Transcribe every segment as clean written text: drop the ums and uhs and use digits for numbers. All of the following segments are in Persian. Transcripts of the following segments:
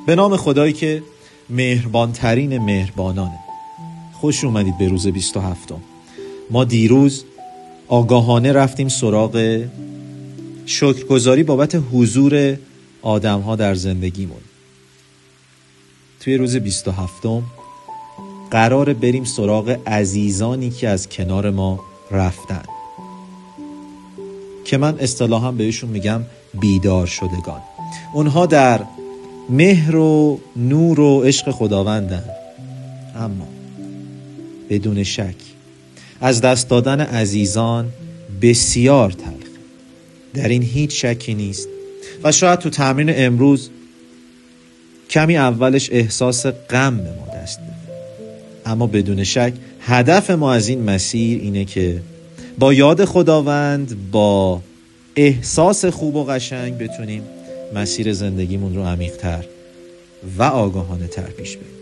به نام خدایی که مهربانترین مهربانانه. خوش اومدید به روز 27. ما دیروز آگاهانه رفتیم سراغ شکرگزاری بابت حضور آدم‌ها در زندگیمون. توی روز 27 قراره بریم سراغ عزیزانی که از کنار ما رفتن، که من اصطلاحاً بهشون میگم بیدار شدگان. اونها در مهر و نور و عشق خداوندن، اما بدون شک از دست دادن عزیزان بسیار تلخ. در این هیچ شکی نیست و شاید تو تمرین امروز کمی اولش احساس غم به ما دست بده، اما بدون شک هدف ما از این مسیر اینه که با یاد خداوند، با احساس خوب و قشنگ بتونیم مسیر زندگیمون رو عمیق‌تر و آگاهانه تر پیش بریم.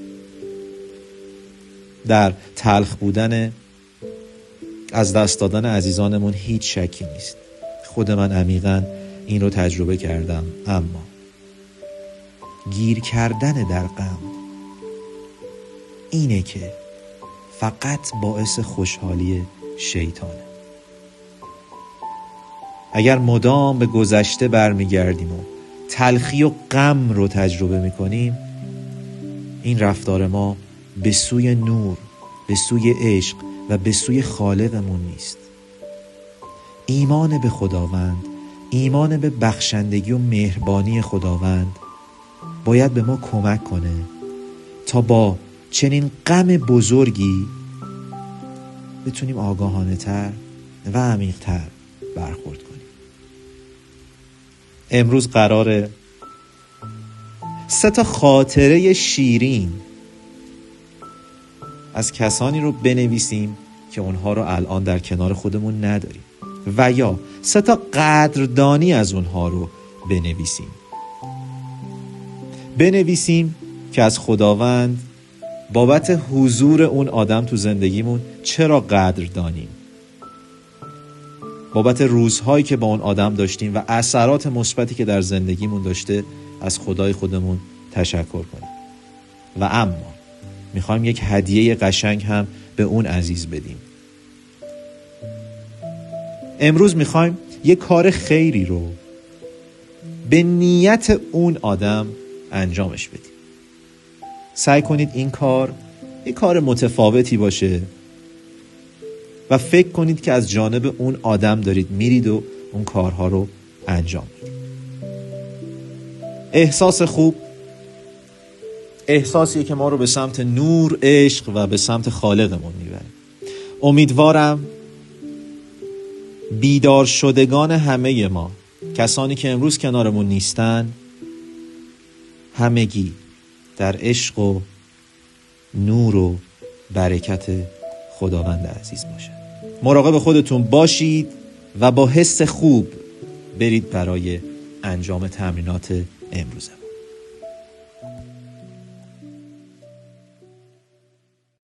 در تلخ بودن از دست دادن عزیزانمون هیچ شکی نیست. خود من عمیقاً این رو تجربه کردم، اما گیر کردن در غم اینه که فقط باعث خوشحالی شیطانه. اگر مدام به گذشته برمیگردیم و تلخی و غم رو تجربه میکنیم، این رفتار ما به سوی نور، به سوی عشق و به سوی خالقمون نیست. ایمان به خداوند، ایمان به بخشندگی و مهربانی خداوند باید به ما کمک کنه تا با چنین غم بزرگی بتونیم آگاهانه تر و عمیق تر برخورد کنیم. امروز قراره 3 خاطره شیرین از کسانی رو بنویسیم که اونها رو الان در کنار خودمون نداریم، و یا 3 قدردانی از اونها رو بنویسیم که از خداوند بابت حضور اون آدم تو زندگیمون چرا قدردانیم، بابت روزهایی که با اون آدم داشتیم و اثرات مثبتی که در زندگیمون داشته از خدای خودمون تشکر کنیم. و اما میخوایم یک هدیه قشنگ هم به اون عزیز بدیم. امروز میخوایم یک کار خیری رو به نیت اون آدم انجامش بدیم. سعی کنید این کار یک کار متفاوتی باشه و فکر کنید که از جانب اون آدم دارید میرید و اون کارها رو انجام میدید. احساس خوب احساسیه که ما رو به سمت نور، عشق و به سمت خالقمون میبره. امیدوارم بیدار شدگان همه ما، کسانی که امروز کنارمون نیستن، همگی در عشق و نور و برکت خداوند عزیز باشن. مراقب خودتون باشید و با حس خوب برید برای انجام تمرینات امروزه.